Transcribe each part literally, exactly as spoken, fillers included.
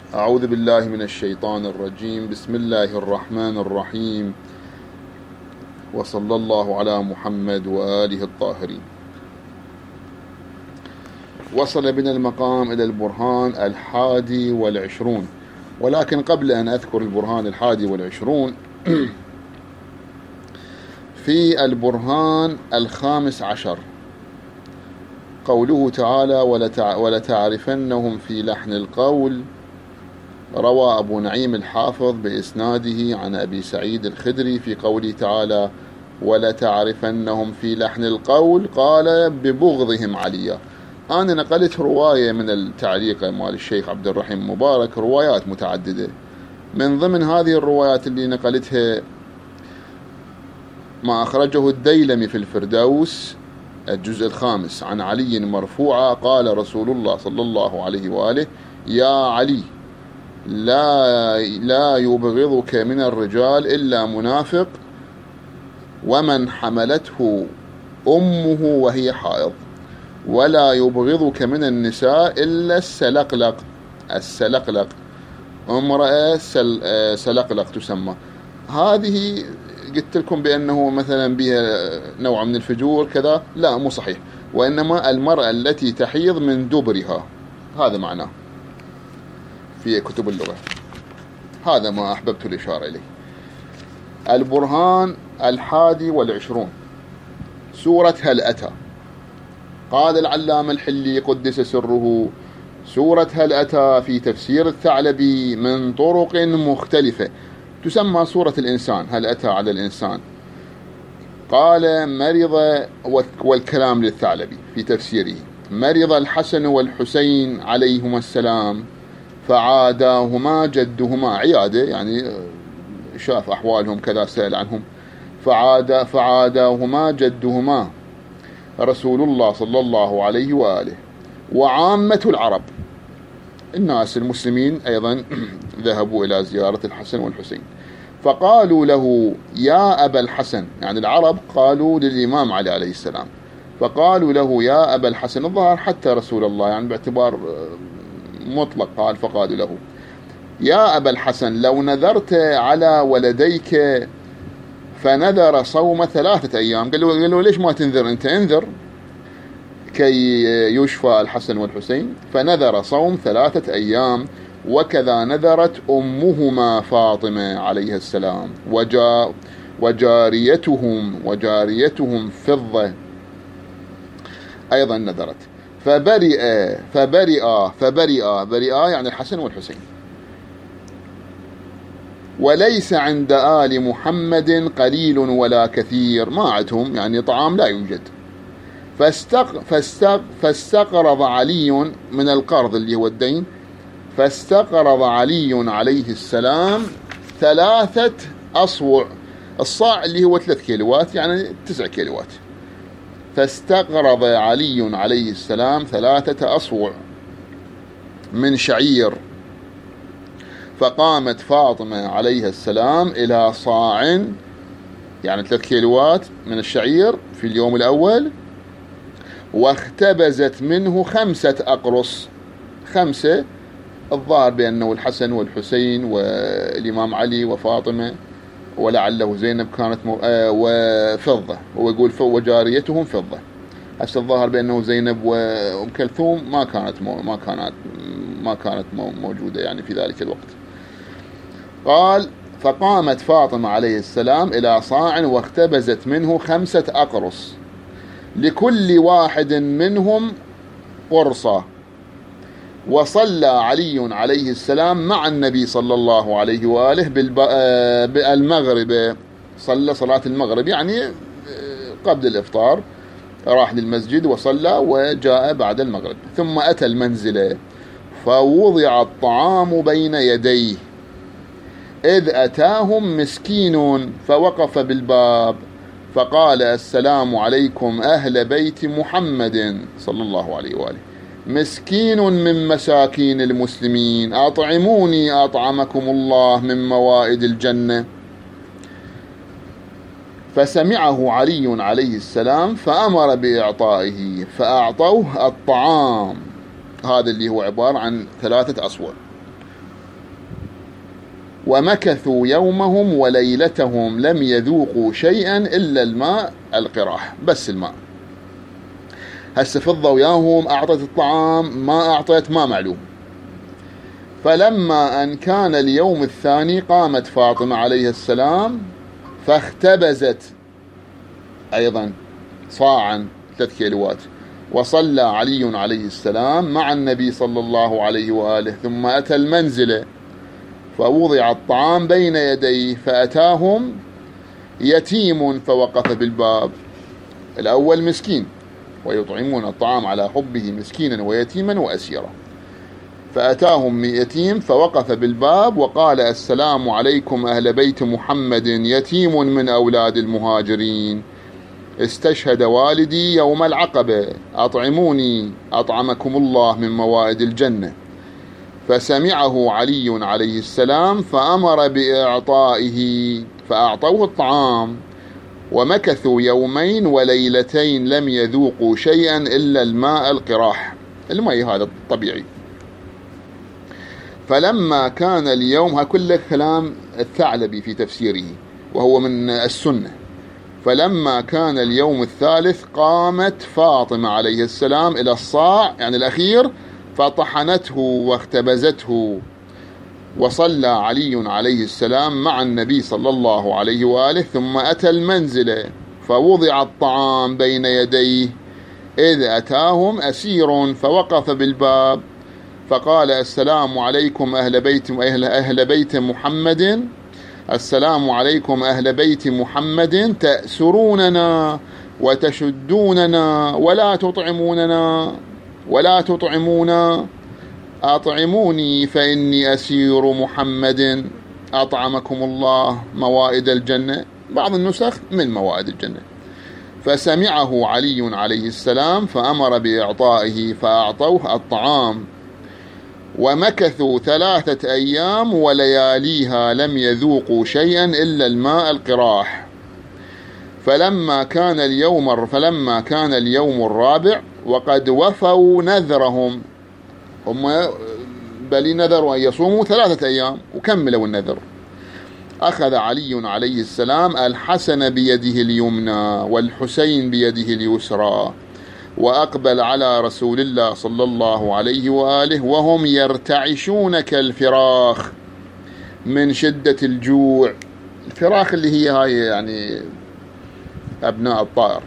أعوذ بالله من الشيطان الرجيم. بسم الله الرحمن الرحيم، وصلى الله على محمد وآله الطاهرين. وصل بنا المقام إلى البرهان الحادي والعشرون، ولكن قبل أن أذكر البرهان الحادي والعشرون في البرهان الخامس عشر قوله تعالى: ولتعرفنهم في لحن القول. روى أبو نعيم الحافظ بإسناده عن أبي سعيد الخدري في قوله تعالى: ولتعرفنهم في لحن القول، قال: ببغضهم عليا. أنا نقلت رواية من التعليق مال الشيخ عبد الرحيم مبارك، روايات متعددة. من ضمن هذه الروايات اللي نقلتها ما أخرجه الديلمي في الفردوس الجزء الخامس عن علي مرفوعا: قال رسول الله صلى الله عليه وآله: يا علي، لا لا يبغضك من الرجال إلا منافق، ومن حملته أمه وهي حائض، ولا يبغضك من النساء إلا السلقلق. السلقلق امرأة سلقلق تسمى. هذه قلت لكم بأنه مثلا بها نوع من الفجور كذا، لا مو صحيح، وإنما المرأة التي تحيض من دبرها، هذا معناه في كتب اللغة. هذا ما أحببت الإشارة إليه. البرهان الحادي والعشرون سورة هل أتى. قال العلامة الحلي قدس سره: سورة هل أتى في تفسير الثعلبي من طرق مختلفة تسمى سورة الإنسان، هل أتى على الإنسان. قال: مرض، والكلام للثعلبي في تفسيره: مرض الحسن والحسين عليهما السلام، فعاداهما جدهما، عيادة يعني شاف أحوالهم كذا، سأل عنهم، فعاد فعاداهما جدهما رسول الله صلى الله عليه وآله. وعامة العرب الناس المسلمين أيضا ذهبوا إلى زيارة الحسن والحسين، فقالوا له: يا أبا الحسن، يعني العرب قالوا للإمام علي عليه السلام، فقالوا له: يا أبا الحسن. الظاهر حتى رسول الله يعني باعتبار مطلق قال، فقالوا له: يا أبا الحسن، لو نذرت على ولديك فنذر صوم ثلاثة أيام. قال له, قال له ليش ما تنذر أنت؟ انذر كي يشفى الحسن والحسين. فنذر صوم ثلاثة أيام، وكذا نذرت أمهما فاطمة عليه السلام، وجا وجاريتهم وجاريتهم فضة أيضا نذرت. فبرئ فبرئ فبرئ برئ يعني الحسن والحسين. وليس عند آل محمد قليل ولا كثير، ما عندهم يعني طعام لا يوجد. فاستق فاستق فاستقرض علي من القرض اللي هو الدين، فاستقرض علي عليه السلام ثلاثة أصوع. الصاع اللي هو ثلاث كيلوات يعني تسع كيلوات. فاستقرض علي عليه السلام ثلاثة أصوع من شعير، فقامت فاطمة عليه السلام إلى صاع يعني ثلاث كيلوات من الشعير في اليوم الأول، واختبزت منه خمسة أقرص. خمسة، الظاهر بأنه الحسن والحسين والإمام علي وفاطمة ولعله زينب كانت مو... آه وفضة، هو يقول وجاريتهم فضة. هسه الظاهر بأنه زينب وأم كلثوم ما كانت مو... ما كانت ما كانت مو... موجودة يعني في ذلك الوقت. قال: فقامت فاطمة عليه السلام إلى صاع واختبزت منه خمسة أقرص، لكل واحد منهم قرصة. وصلى علي عليه السلام مع النبي صلى الله عليه وآله بالمغرب، صلى صلاة المغرب يعني قبل الإفطار، راح للمسجد وصلى وجاء بعد المغرب. ثم أتى المنزل فوضع الطعام بين يديه، إذ أتاهم مسكين فوقف بالباب فقال: السلام عليكم أهل بيت محمد صلى الله عليه وآله، مسكين من مساكين المسلمين، أطعموني أطعمكم الله من موائد الجنة. فسمعه علي عليه السلام فأمر بإعطائه، فأعطوه الطعام، هذا اللي هو عبارة عن ثلاثة أصوع. ومكثوا يومهم وليلتهم لم يذوقوا شيئا إلا الماء القراح، بس الماء. هسه فضوا وياهم، أعطت الطعام، ما أعطت ما معلوم. فلما أن كان اليوم الثاني قامت فاطمة عليه السلام فاختبزت أيضا صاعا ثلاث كيلوات، وصلى علي عليه السلام مع النبي صلى الله عليه وآله، ثم أتى المنزل فوضع الطعام بين يديه، فأتاهم يتيم فوقف بالباب. الأول مسكين، ويطعمون الطعام على حبه مسكينا ويتيما وأسيرا. فأتاهم يتيم فوقف بالباب وقال: السلام عليكم أهل بيت محمد، يتيم من أولاد المهاجرين، استشهد والدي يوم العقبة، أطعموني أطعمكم الله من موائد الجنة. فسمعه علي عليه السلام فأمر بإعطائه، فأعطوه الطعام، ومكثوا يومين وليلتين لم يذوقوا شيئا إلا الماء القراح، الماء هذا الطبيعي. فلما كان اليوم، ها كله كلام الثعلبي في تفسيره وهو من السنة. فلما كان اليوم الثالث قامت فاطمة عليه السلام إلى الصاع يعني الأخير فطحنته واختبزته، وصلى علي عليه السلام مع النبي صلى الله عليه وآله، ثم أتى المنزل فوضع الطعام بين يديه، إذ أتاهم أسير فوقف بالباب فقال: السلام عليكم أهل بيت أهل, أهل بيت محمد، السلام عليكم أهل بيت محمد، تأسروننا وتشدوننا ولا تطعموننا ولا تطعمونا، أطعموني فإني أسير محمد، أطعمكم الله موائد الجنة، بعض النسخ من موائد الجنة. فسمعه علي عليه السلام فأمر بإعطائه، فأعطوه الطعام، ومكثوا ثلاثة أيام ولياليها لم يذوقوا شيئا إلا الماء القراح. فلما كان اليوم فلما كان اليوم الرابع وقد وفوا نذرهم، هم بلي نذروا أن يصوموا ثلاثة أيام وكملوا النذر، أخذ علي عليه السلام الحسن بيده اليمنى والحسين بيده اليسرى، وأقبل على رسول الله صلى الله عليه وآله وهم يرتعشون كالفراخ من شدة الجوع. الفراخ اللي هي هاي يعني أبناء الطائر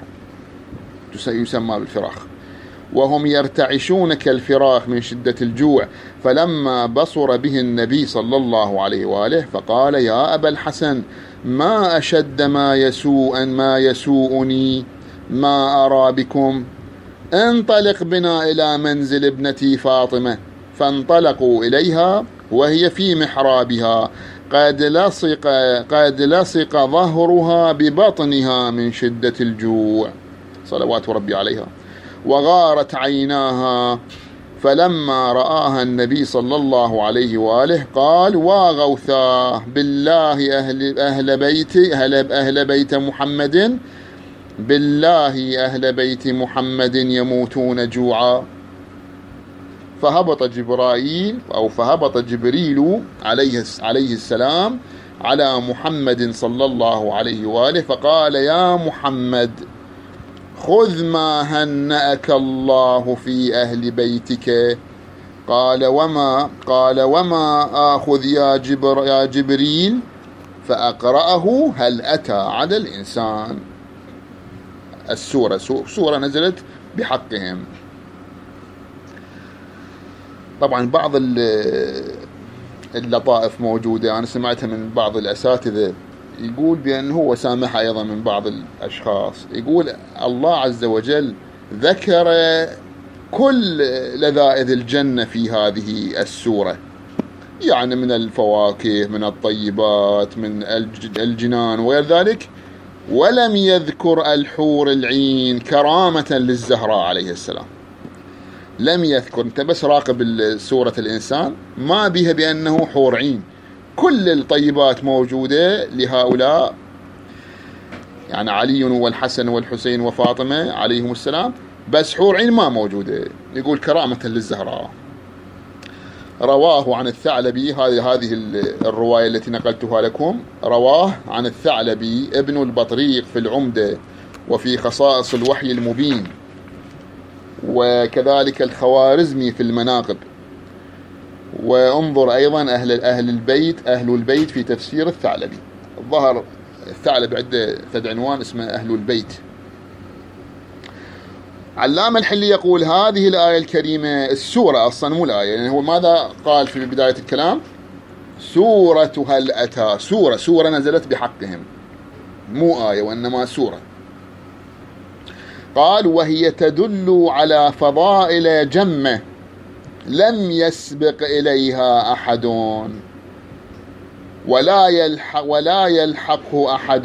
يسمى بالفراخ، وهم يرتعشون كالفراخ من شدة الجوع. فلما بصر به النبي صلى الله عليه وآله فقال: يا أبا الحسن، ما أشد ما يسوء ما يسوءني ما أرى بكم، انطلق بنا إلى منزل ابنتي فاطمة. فانطلقوا إليها وهي في محرابها، قد لصق قد لصق ظهرها ببطنها من شدة الجوع صلوات ربي عليها، وغارت عيناها. فلما رآها النبي صلى الله عليه وآله قال: واغوثاه بالله أهل, أهل بيت أهل, أهل بيت محمد، بالله أهل بيت محمد يموتون جوعا. فهبط جبرائيل أو فهبط جبريل عليه, عليه السلام على محمد صلى الله عليه وآله فقال: يا محمد، خذ ما هنأك الله في أهل بيتك. قال: وما قال وما آخذ يا, جبر يا جبريل؟ فأقرأه: هل أتى على الإنسان، السورة سورة نزلت بحقهم. طبعا بعض اللطائف موجودة، أنا سمعتها من بعض الأساتذة يقول بأنه هو سامح أيضا من بعض الأشخاص، يقول الله عز وجل ذكر كل لذائذ الجنة في هذه السورة، يعني من الفواكه، من الطيبات، من الجنان وغير ذلك، ولم يذكر الحور العين كرامة للزهراء عليه السلام. لم يذكر، انت بس راقب سورة الإنسان ما بها بأنه حور عين، كل الطيبات موجودة لهؤلاء، يعني علي والحسن والحسين وفاطمة عليهم السلام، بس حور عين ما موجودة، يقول كرامة للزهراء. رواه عن الثعلبي، هذه هذه الرواية التي نقلتها لكم، رواه عن الثعلبي ابن البطريق في العمدة وفي خصائص الوحي المبين، وكذلك الخوارزمي في المناقب. وانظر أيضا أهل أهل البيت أهل البيت في تفسير الثعلبي. الظهر الثعلبي عنده فد عنوان اسمه أهل البيت. علامة الحلي يقول هذه الآية الكريمة، السورة أصلا مو الآية، يعني هو ماذا قال في بداية الكلام؟ سورة هل أتى، سورة سورة نزلت بحقهم، مو آية وإنما سورة. قال وهي تدل على فضائل جمة لم يسبق إليها أحد ولا يلحق ولا يلحقه أحد،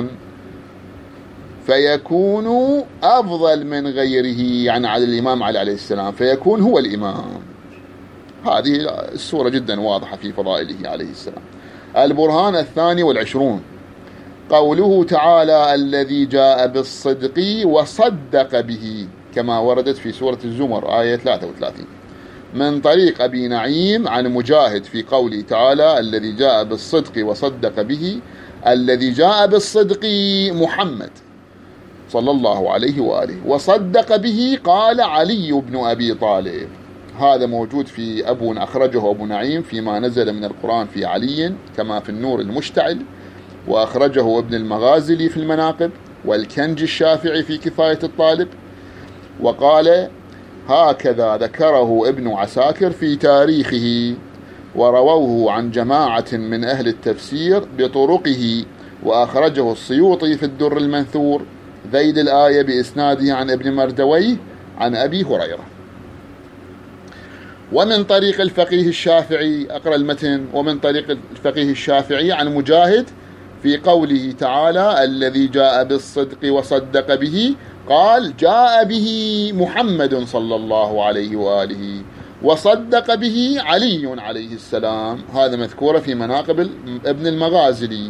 فيكون أفضل من غيره، يعني على الإمام علي عليه السلام، فيكون هو الإمام. هذه السورة جدا واضحة في فضائله عليه السلام. البرهان الثاني والعشرون قوله تعالى الذي جاء بالصدق وصدق به، كما وردت في سورة الزمر آية ثلاثة وثلاثين، من طريق أبي نعيم عن مجاهد في قوله تعالى الذي جاء بالصدق وصدق به، الذي جاء بالصدق محمد صلى الله عليه وآله، وصدق به قال علي بن أبي طالب. هذا موجود في أبو أخرجه أبو نعيم فيما نزل من القرآن في علي كما في النور المشتعل، وأخرجه ابن المغازلي في المناقب، والكنج الشافعي في كفاية الطالب. وقال هكذا ذكره ابن عساكر في تاريخه، ورووه عن جماعة من أهل التفسير بطرقه، وأخرجه السيوطي في الدر المنثور ذيل الآية بإسناده عن ابن مردويه عن أبي هريرة. ومن طريق الفقيه الشافعي، أقرأ المتن، ومن طريق الفقيه الشافعي عن مجاهد في قوله تعالى الذي جاء بالصدق وصدق به قال جاء به محمد صلى الله عليه وآله وصدق به علي عليه السلام. هذا مذكورة في مناقب ابن المغازلي.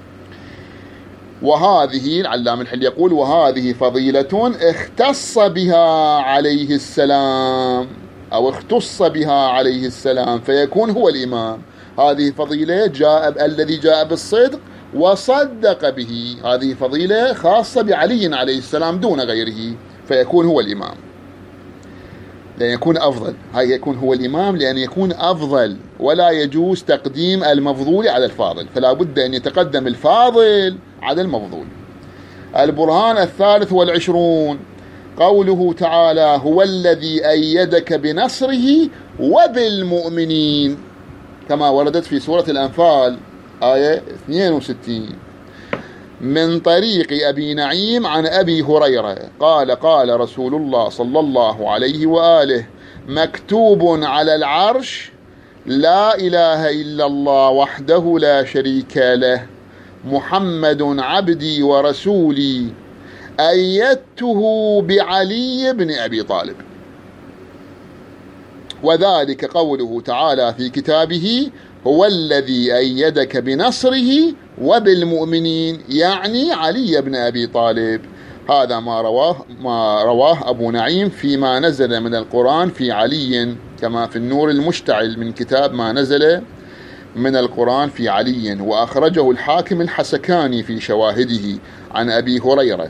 وهذه العلامة الحلي يقول وهذه فضيلة اختص بها عليه السلام أو اختص بها عليه السلام فيكون هو الإمام. هذه فضيلة جاء الذي جاء بالصدق وصدق به، هذه فضيلة خاصة بعلي عليه السلام دون غيره، فيكون هو الإمام، لأن يكون أفضل. هاي يكون هو الإمام لأن يكون أفضل، ولا يجوز تقديم المفضول على الفاضل، فلا بد أن يتقدم الفاضل على المفضول. البرهان الثالث والعشرون قوله تعالى هو الذي أيدك بنصره وبالمؤمنين، كما وردت في سورة الأنفال آية اثنين وستين، من طريق أبي نعيم عن أبي هريرة قال قال رسول الله صلى الله عليه وآله مكتوب على العرش لا إله إلا الله وحده لا شريك له محمد عبدي ورسولي أيدته بعلي بن أبي طالب. وذلك قوله تعالى في كتابه هو الذي أيدك بنصره وبالمؤمنين، يعني علي بن أبي طالب. هذا ما رواه ما رواه أبو نعيم فيما نزل من القرآن في علي، كما في النور المشتعل من كتاب ما نزل من القرآن في علي. وأخرجه الحاكم الحسكاني في شواهده عن أبي هريرة،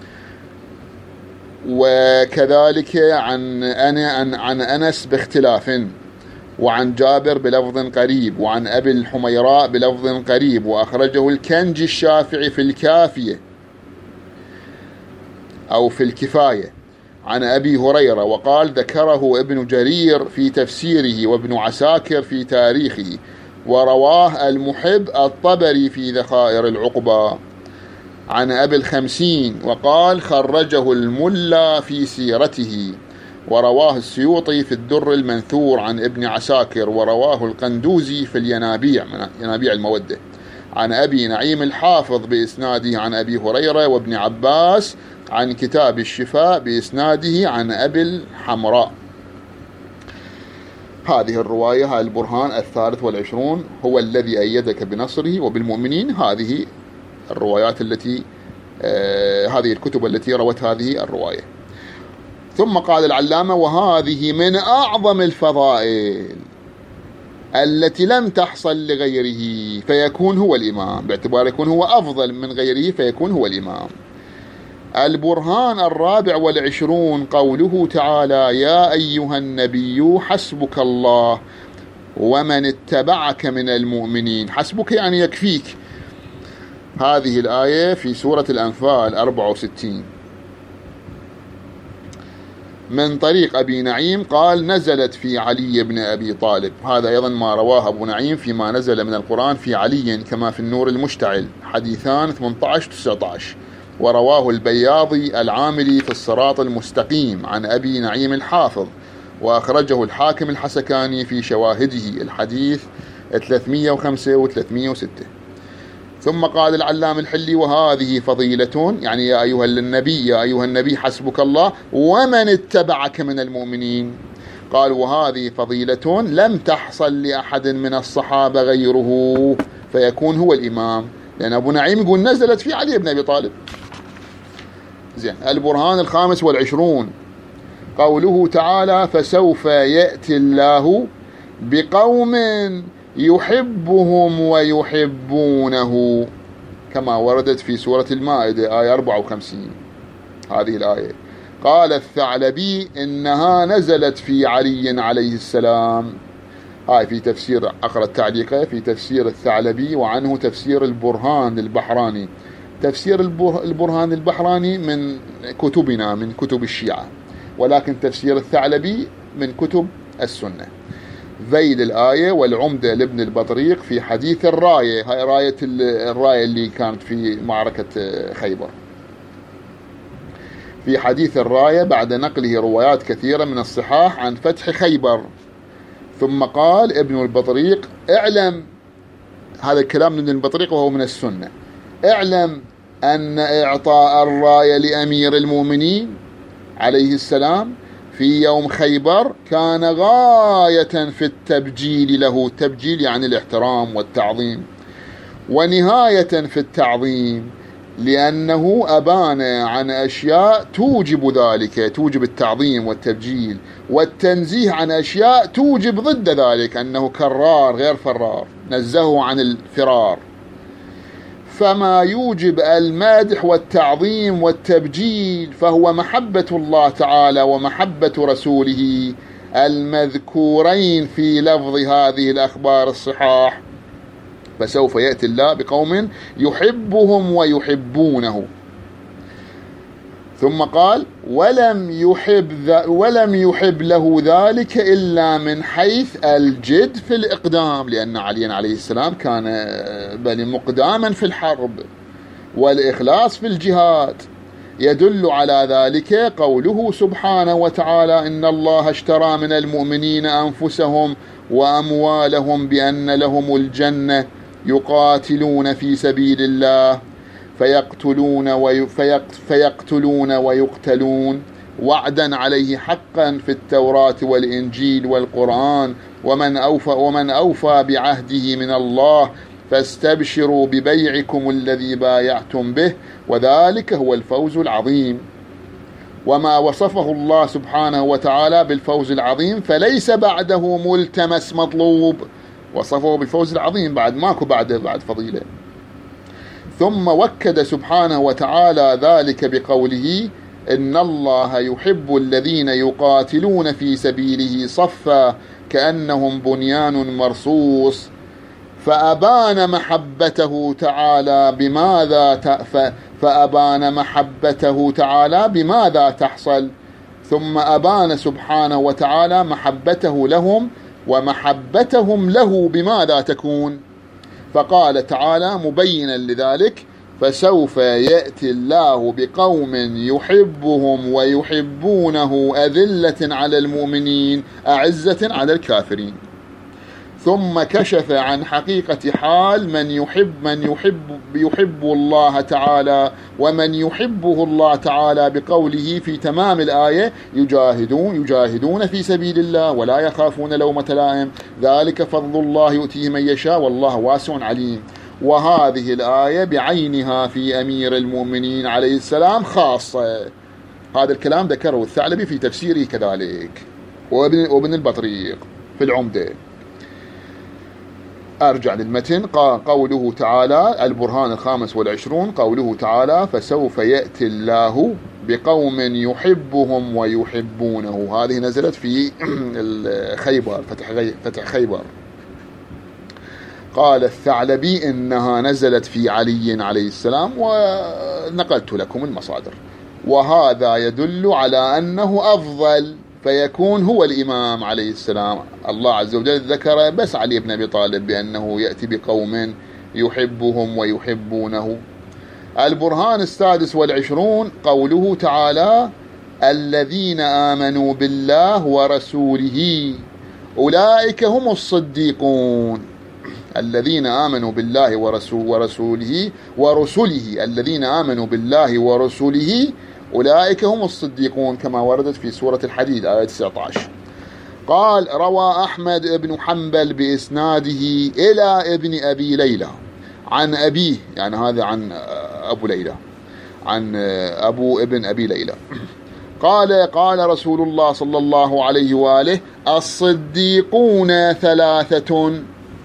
وكذلك عن أنا عن, عن أنس باختلاف، وعن جابر بلفظ قريب، وعن أبي الحميراء بلفظ قريب. وأخرجه الكنج الشافعي في الكافية أو في الكفاية عن أبي هريرة، وقال ذكره ابن جرير في تفسيره وابن عساكر في تاريخه، ورواه المحب الطبري في ذخائر العقبة عن أبي الخمسين، وقال خرجه الملا في سيرته، ورواه السيوطي في الدر المنثور عن ابن عساكر، ورواه القندوزي في الينابيع ينابيع المودة عن أبي نعيم الحافظ بإسناده عن أبي هريرة وابن عباس عن كتاب الشفاء بإسناده عن أبي الحمراء. هذه الرواية، هذا البرهان الثالث والعشرون هو الذي أيدك بنصره وبالمؤمنين. هذه الروايات التي آه هذه الكتب التي روت هذه الرواية. ثم قال العلامة وهذه من أعظم الفضائل التي لم تحصل لغيره فيكون هو الإمام، باعتبار يكون هو أفضل من غيره فيكون هو الإمام. البرهان الرابع والعشرون قوله تعالى: يا أيها النبي حسبك الله ومن اتبعك من المؤمنين. حسبك يعني يكفيك. هذه الآية في سورة الأنفال أربعة وستين من طريق أبي نعيم قال: نزلت في علي بن أبي طالب. هذا أيضا ما رواه أبو نعيم فيما نزل من القرآن في علي كما في النور المشتعل، حديثان ثمانية عشر تسعة عشر. ورواه البياضي العاملي في الصراط المستقيم عن أبي نعيم الحافظ، وأخرجه الحاكم الحسكاني في شواهده، الحديث ثلاثمئة وخمسة وثلاثمئة وستة. ثم قال العلام الحلي: وهذه فضيلة، يعني يا أيها النبي يا أيها النبي حسبك الله ومن اتبعك من المؤمنين. قال: وهذه فضيلة لم تحصل لأحد من الصحابة غيره فيكون هو الإمام، لأن أبو نعيم يقول نزلت في علي بن أبي طالب. زين. البرهان الخامس والعشرون قوله تعالى: فسوف يأتي الله بقوم يحبهم ويحبونه، كما وردت في سورة المائدة آية أربعة وخمسين. هذه الآية قال الثعلبي إنها نزلت في علي عليه السلام. هاي في تفسير، أقرأ التعليقة في تفسير الثعلبي، وعنه تفسير البرهان البحراني. تفسير البرهان البحراني من كتبنا، من كتب الشيعة، ولكن تفسير الثعلبي من كتب السنة. ذيل الآية والعمدة لابن البطريق في حديث الراية، هاي راية الراية اللي كانت في معركة خيبر. في حديث الراية بعد نقله روايات كثيرة من الصحاح عن فتح خيبر. ثم قال ابن البطريق: اعلم، هذا الكلام من ابن البطريق وهو من السنة، اعلم أن إعطاء الراية لأمير المؤمنين عليه السلام في يوم خيبر كان غاية في التبجيل له. التبجيل يعني الاحترام والتعظيم، ونهاية في التعظيم، لأنه أبان عن أشياء توجب ذلك، توجب التعظيم والتبجيل، والتنزيه عن أشياء توجب ضد ذلك، أنه كرار غير فرار، نزهه عن الفرار. فما يوجب المادح والتعظيم والتبجيل فهو محبة الله تعالى ومحبة رسوله المذكورين في لفظ هذه الأخبار الصحاح: فسوف يأتي الله بقوم يحبهم ويحبونه. ثم قال: ولم يحب, ولم يحب له ذلك إلا من حيث الجد في الإقدام، لأن علي عليه السلام كان بل مقداما في الحرب والإخلاص في الجهاد. يدل على ذلك قوله سبحانه وتعالى: إن الله اشترى من المؤمنين أنفسهم وأموالهم بأن لهم الجنة يقاتلون في سبيل الله فيقتلون, وي... فيقت... فيقتلون ويقتلون وعدا عليه حقا في التوراة والإنجيل والقرآن، ومن أوفى, ومن أوفى بعهده من الله فاستبشروا ببيعكم الذي بايعتم به وذلك هو الفوز العظيم. وما وصفه الله سبحانه وتعالى بالفوز العظيم فليس بعده ملتمس مطلوب، وصفه بالفوز العظيم، بعد ماكو بعده بعد فضيلة. ثم وكد سبحانه وتعالى ذلك بقوله: إن الله يحب الذين يقاتلون في سبيله صفا كأنهم بنيان مرصوص. فأبان محبته تعالى بماذا تأفى فأبان محبته تعالى بماذا تحصل، ثم أبان سبحانه وتعالى محبته لهم ومحبتهم له بماذا تكون. فقال تعالى مبينا لذلك: فسوف يأتي الله بقوم يحبهم ويحبونه أذلة على المؤمنين أعزة على الكافرين. ثم كشف عن حقيقة حال من يحب من يحب يحب الله تعالى ومن يحبه الله تعالى بقوله في تمام الآية: يجاهدون يجاهدون في سبيل الله ولا يخافون لومة لائم، ذلك فضل الله يؤتيه من يشاء والله واسع عليم. وهذه الآية بعينها في أمير المؤمنين عليه السلام خاصة. هذا الكلام ذكره الثعلبي في تفسيره كذلك، وابن, وابن البطريق في العمدة. أرجع للمتن. قوله تعالى البرهان الخامس والعشرون، قوله تعالى فسوف يأتي الله بقوم يحبهم ويحبونه. هذه نزلت في خيبر، فتح خيبر. قال الثعلبي إنها نزلت في علي عليه السلام، ونقلت لكم المصادر. وهذا يدل على أنه أفضل، فيكون هو الإمام عليه السلام. الله عز وجل ذكر بس علي بن أبي طالب بأنه يأتي بقوم يحبهم ويحبونه. البرهان السادس والعشرون قوله تعالى الذين آمنوا بالله ورسوله أولئك هم الصديقون. الذين آمنوا بالله ورسول ورسوله ورسله الذين آمنوا بالله ورسله أولئك هم الصديقون، كما وردت في سورة الحديد آية تسعة عشر. قال روى أحمد بن حنبل بإسناده إلى ابن أبي ليلى عن أبيه، يعني هذا عن أبو ليلى، عن أبو ابن أبي ليلى، قال قال رسول الله صلى الله عليه وآله الصديقون ثلاثة،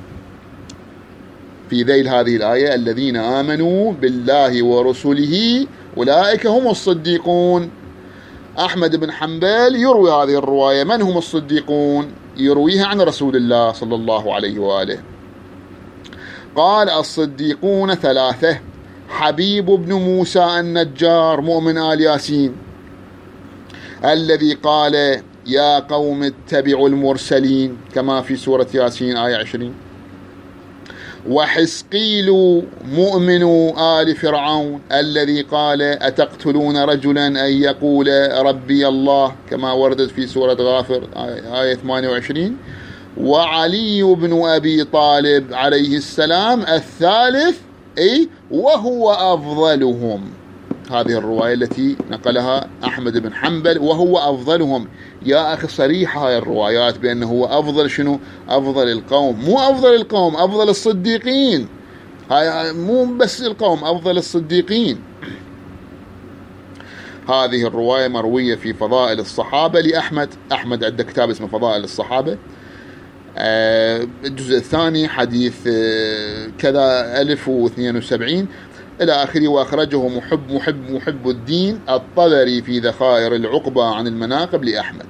في ذيل هذه الآية الذين آمنوا بالله ورسله أولئك هم الصديقون. أحمد بن حنبل يروي هذه الرواية. من هم الصديقون؟ يرويها عن رسول الله صلى الله عليه وآله. قال الصديقون ثلاثة: حبيب بن موسى النجار مؤمن آل ياسين الذي قال يا قوم اتبعوا المرسلين، كما في سورة ياسين آية عشرين. وحسقيل مؤمن آل فرعون الذي قال أتقتلون رجلا أن يقول ربي الله، كما وردت في سورة غافر آية ثمانية وعشرين. وعلي بن أبي طالب عليه السلام الثالث، أي وهو أفضلهم. هذه الرواية التي نقلها أحمد بن حنبل وهو أفضلهم. يا أخي صريحة هاي الروايات بأنه هو أفضل شنو؟ أفضل القوم، مو أفضل القوم، أفضل الصديقين. هاي مو بس القوم، أفضل الصديقين. هذه الرواية مروية في فضائل الصحابة لأحمد. أحمد عنده كتاب اسمه فضائل الصحابة، الجزء الثاني حديث كذا ألف واثنين وسبعين إلى آخره. وأخرجه محب محب محب الدين الطبري في ذخائر العقبة عن المناقب لأحمد.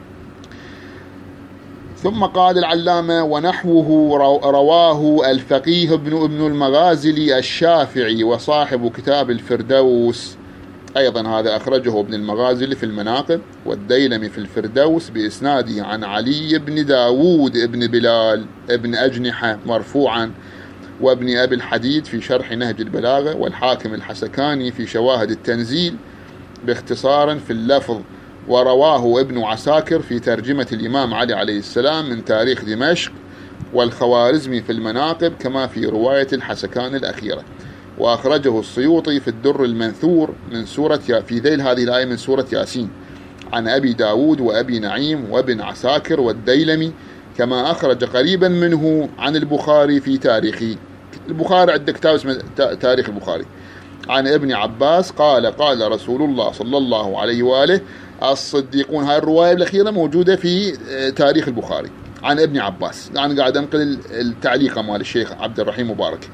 ثم قال العلامة ونحوه رواه الفقيه ابن ابن المغازلي الشافعي وصاحب كتاب الفردوس. أيضا هذا أخرجه ابن المغازلي في المناقب، والديلمي في الفردوس بإسناده عن علي بن داود ابن بلال ابن أجنحة مرفوعا، وابن أبي الحديد في شرح نهج البلاغة، والحاكم الحسكاني في شواهد التنزيل باختصار في اللفظ. ورواه ابن عساكر في ترجمة الإمام علي عليه السلام من تاريخ دمشق، والخوارزمي في المناقب، كما في رواية الحسكان الأخيرة. وأخرجه السيوطي في الدر المنثور من سورة في ذيل هذه الآية من سورة ياسين عن أبي داود وأبي نعيم وابن عساكر والديلمي، كما أخرج قريبا منه عن البخاري في تاريخه. البخاري عنده كتاب اسمه تاريخ البخاري، عن ابن عباس قال قال رسول الله صلى الله عليه وآله الصديقون. هاي الرواية الأخيرة موجودة في تاريخ البخاري عن ابن عباس. أنا قاعد أنقل التعليق مال الشيخ عبد الرحيم مبارك.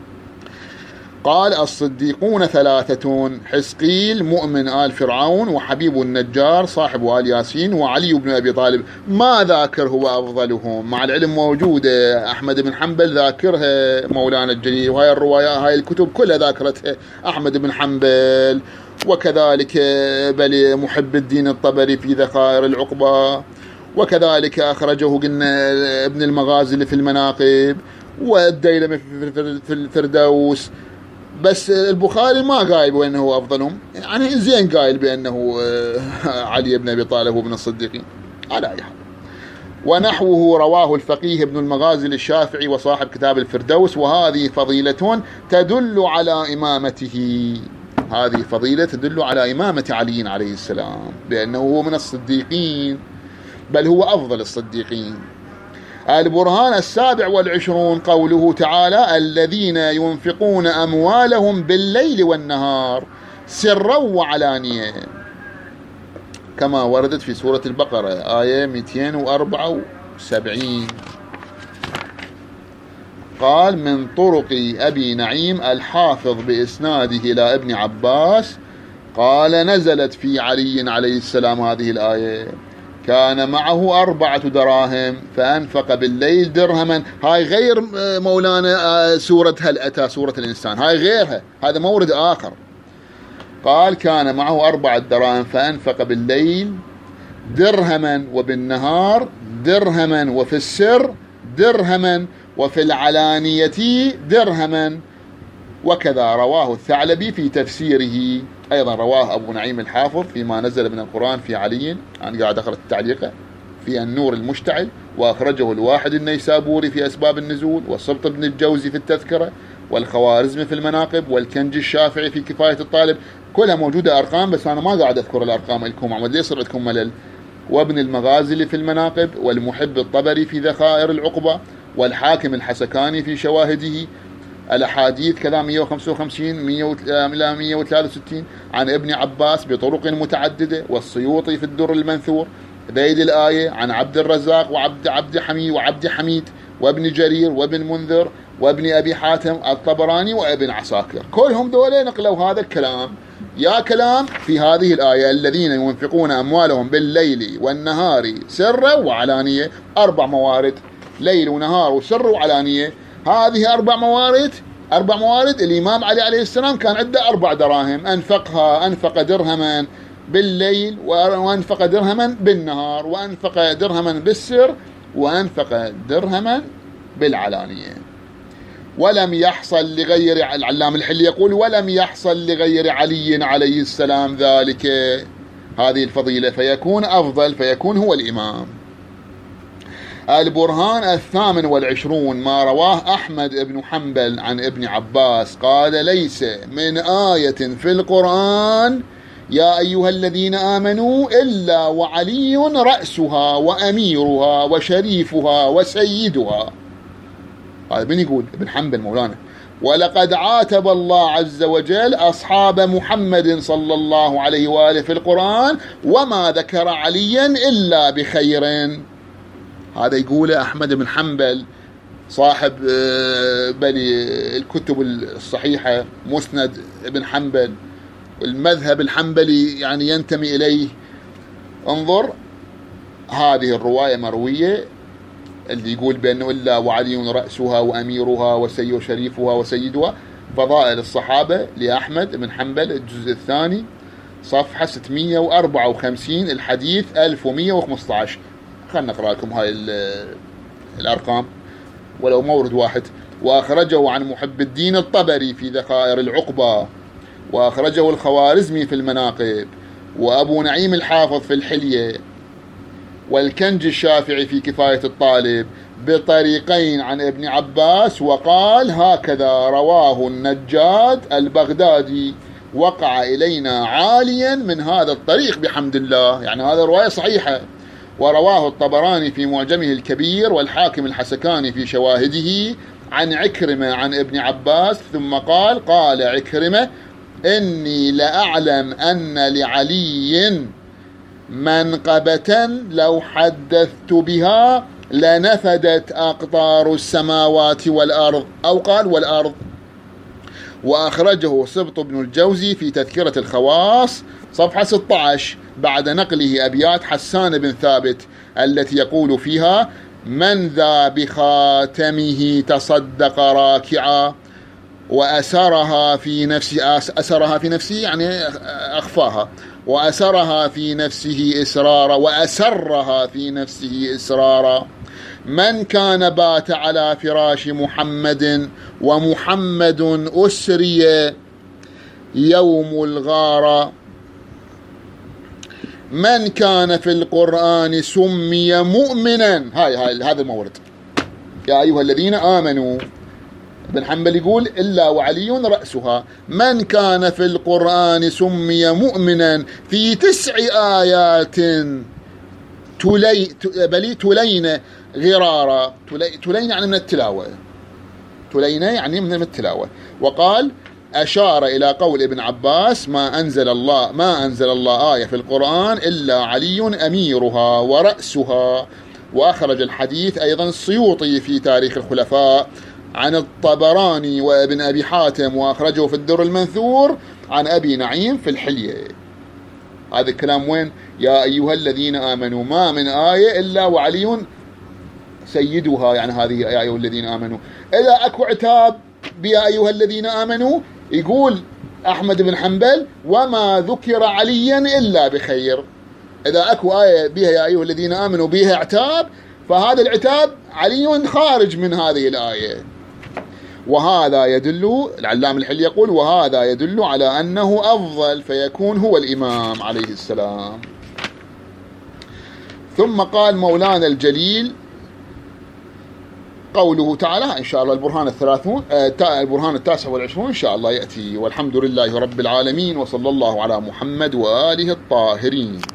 قال الصديقون ثلاثة: حسقيل مؤمن آل فرعون، وحبيب النجار صاحب آل ياسين، وعلي بن أبي طالب. ما ذاكر هو أفضلهم، مع العلم موجودة. أحمد بن حنبل ذاكرها مولانا الجليل، وهاي الرواية هاي الكتب كلها ذاكرتها أحمد بن حنبل، وكذلك بل محب الدين الطبري في ذخائر العقبة، وكذلك أخرجه قلنا ابن المغازلي في المناقب، والديلمي في الفردوس. بس البخاري ما قايل بأنه أفضلهم، يعني زين قايل بأنه علي بن أبي طالب وابن الصديقين على أي حال. ونحوه رواه الفقيه ابن المغازلي الشافعي وصاحب كتاب الفردوس. وهذه فضيلة تدل على إمامته، هذه فضيلة تدل على إمامة علي عليه السلام، بأنه هو من الصديقين، بل هو أفضل الصديقين. البرهان السابع والعشرون قوله تعالى الذين ينفقون أموالهم بالليل والنهار سرا وعلانية، كما وردت في سورة البقرة آية مئتين وأربعة وسبعين. قال من طرق أبي نعيم الحافظ بإسناده إلى ابن عباس قال نزلت في علي عليه السلام هذه الآية كان معه أربعة دراهم فأنفق بالليل درهما. هاي غير مولانا سورة هل أتى سورة الإنسان، هاي غيرها، هذا مورد آخر. قال كان معه أربعة دراهم فأنفق بالليل درهما وبالنهار درهما وفي السر درهما وفي العلانية درهما. وكذا رواه الثعلبي في تفسيره، أيضا رواه أبو نعيم الحافظ فيما نزل من القرآن في علي، أنا قاعد أقرأ التعليقة في النور المشتعل، وأخرجه الواحد النيسابوري في أسباب النزول، والسبط بن الجوزي في التذكرة، والخوارزمي في المناقب، والكنج الشافعي في كفاية الطالب. كلها موجودة أرقام بس أنا ما قاعد أذكر الأرقام لكم عمد ليصير عندكم ملل. وابن المغازلي في المناقب، والمحب الطبري في ذخائر العقبة، والحاكم الحسكاني في شواهده. الأحاديث كذا مئة وخمسة وخمسين إلى مئة وثلاثة وستين عن ابن عباس بطرق متعددة، والسيوطي في الدر المنثور ذيل الآية عن عبد الرزاق وعبد عبد حميد وعبد حميد وابن جرير وابن منذر وابن أبي حاتم الطبراني وابن عساكر. كلهم دول نقلوا هذا الكلام. يا كلام في هذه الآية الذين ينفقون أموالهم بالليل والنهار سرا وعلانية، أربع موارد، ليل ونهار وسر وعلانية. هذه أربع موارد، أربع موارد. الإمام علي عليه السلام كان عنده أربع دراهم أنفقها، أنفق درهما بالليل وأنفق درهما بالنهار وأنفق درهما بالسر وأنفق درهما بالعلانية. ولم يحصل لغير، العلام الحلي يقول ولم يحصل لغير علي عليه السلام ذلك، هذه الفضيلة، فيكون أفضل، فيكون هو الإمام. البرهان الثامن والعشرون ما رواه أحمد بن حنبل عن ابن عباس قال ليس من آية في القرآن يا أيها الذين آمنوا إلا وعلي رأسها وأميرها وشريفها وسيدها. هذا من يقول؟ ابن حنبل مولانا. ولقد عاتب الله عز وجل أصحاب محمد صلى الله عليه وآله في القرآن وما ذكر عليا إلا بخير. هذا يقوله أحمد بن حنبل صاحب بلي الكتب الصحيحة، مسند ابن حنبل، المذهب الحنبلي يعني ينتمي إليه. انظر هذه الرواية مروية اللي يقول بأنه إلا وعلي رأسها وأميرها وسيد شريفها وسيدها، فضائل الصحابة لأحمد بن حنبل الجزء الثاني صفحة ستمئة وأربعة وخمسين الحديث ألف ومئة وخمسة عشر. خلنا نقرأ لكم هاي الأرقام ولو مورد واحد. وأخرجه عن محب الدين الطبري في ذخائر العقبة، وأخرجه الخوارزمي في المناقب، وأبو نعيم الحافظ في الحلية، والكنج الشافعي في كفاية الطالب بطريقين عن ابن عباس. وقال هكذا رواه النجاد البغدادي وقع إلينا عاليا من هذا الطريق بحمد الله، يعني هذا رواية صحيحة. ورواه الطبراني في معجمه الكبير، والحاكم الحسكاني في شواهده عن عكرمة عن ابن عباس. ثم قال قال عكرمة إني لأعلم أن لعلي منقبة لو حدثت بها لنفدت أقطار السماوات والأرض، أو قال والأرض. وأخرجه سبط بن الجوزي في تذكرة الخواص صفحة ستة عشر بعد نقله أبيات حسان بن ثابت التي يقول فيها من ذا بخاتمه تصدق راكعا وأسرها في نفسه، أسرها في نفسه يعني أخفاها، وأسرها في نفسه إسرارا، وأسرها في نفسه إسرارا. من كان بات على فراش محمد ومحمد أسري يوم الغارة. من كان في القرآن سمي مؤمنا، هاي هاي هذا المورد، يا أيها الذين آمنوا. ابن حنبل يقول إلا وعلي رأسها. من كان في القرآن سمي مؤمنا في تسع آيات تلي بلي تلين غرارا، تلين يعني من التلاوة، تلين يعني من التلاوة. وقال أشار إلى قول ابن عباس ما أنزل الله ما أنزل الله آية في القرآن إلا علي أميرها ورأسها. وأخرج الحديث أيضا السيوطي في تاريخ الخلفاء عن الطبراني وابن أبي حاتم وأخرجه في الدر المنثور عن أبي نعيم في الحلية. هذا الكلام وين؟ يا أيها الذين آمنوا، ما من آية إلا وعلي سيدها، يعني هذه يا أيها الذين آمنوا. إذا أكو عتاب بيا أيها الذين آمنوا، يقول أحمد بن حنبل وما ذكر عليا إلا بخير. إذا أكو آية بها يا أيها الذين آمنوا بها عتاب، فهذا العتاب علي خارج من هذه الآية. وهذا يدل، العلامة الحلي يقول وهذا يدل على أنه أفضل، فيكون هو الإمام عليه السلام. ثم قال مولانا الجليل قوله تعالى إن شاء الله البرهان الثلاثون آه البرهان التاسع والعشرون إن شاء الله يأتي. والحمد لله رب العالمين، وصلى الله على محمد وآله الطاهرين.